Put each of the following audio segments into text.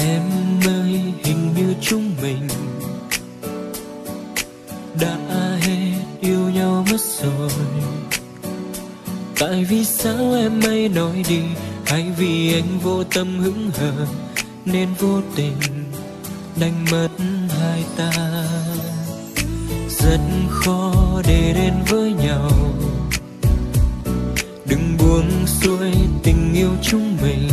Em ơi, hình như chúng mình đã hết yêu nhau mất rồi. Tại vì sao em ấy nói đi, hay vì anh vô tâm hững hờ nên vô tình đánh mất hai ta. Rất khó để đến với nhau, đừng buông xuôi tình yêu chúng mình.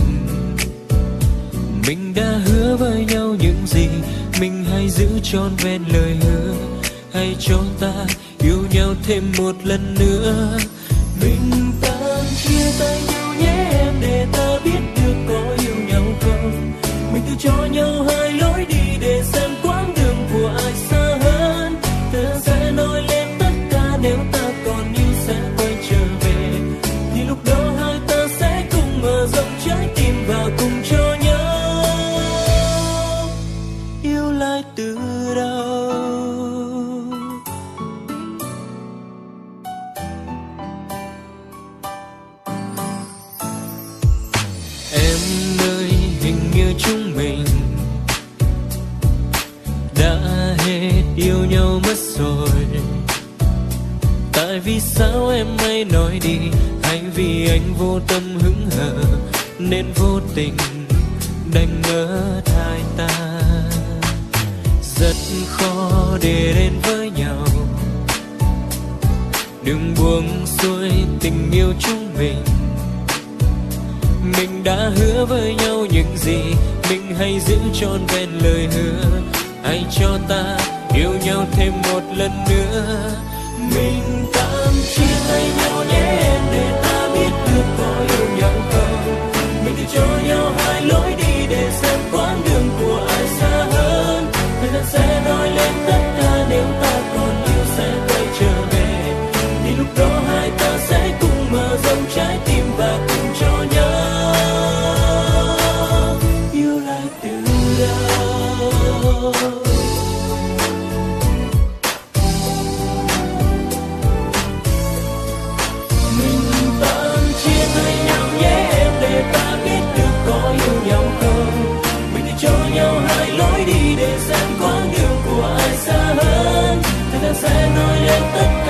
Mình đã hứa với nhau những gì, mình hãy giữ trọn vẹn lời hứa. Hãy cho ta yêu nhau thêm một lần nữa. Mình tạm chia tay nhau nhé em, để ta biết được có yêu nhau không. Mình tự cho nhau hai lối đi, để xem quãng đường của ai xa hơn. Ta sẽ nói lên tất cả, nếu ta còn yêu sẽ quay trở về. Thì lúc đó hai ta sẽ cùng mở rộng trái tim và cùng cho nhau yêu lại từ đầu. Em ơi, hình như chúng mình đã hết yêu nhau mất rồi. Tại vì sao em hay nói đi, hay vì anh vô tâm hững hờ nên vô tình đánh mất hai ta. Rất khó để đến với nhau, đừng buông xuôi tình yêu chúng mình. Mình đã hứa với nhau những gì, mình hãy giữ trọn vẹn lời hứa. Hãy cho ta yêu nhau thêm một lần nữa. Mình tạm chia tay nhau nhé em, để ta biết được có yêu nhau không. Mình tự cho nhau hai lối đi, để xem quãng đường của ai xa hơn. Thời gian sẽ nói lên tất cả, nếu ta còn yêu sẽ quay trở về. Thì lúc đó hai ta sẽ cùng mở rộng trái tim và cùng cho nhau yêu lại từ đầu. Mình tạm chia tay nhau nhé em, để ta biết được có yêu nhau không. Mình thì cho nhau hai lối đi, để xem quãng đường của ai xa hơn. Thời gian sẽ nói lên tất cả,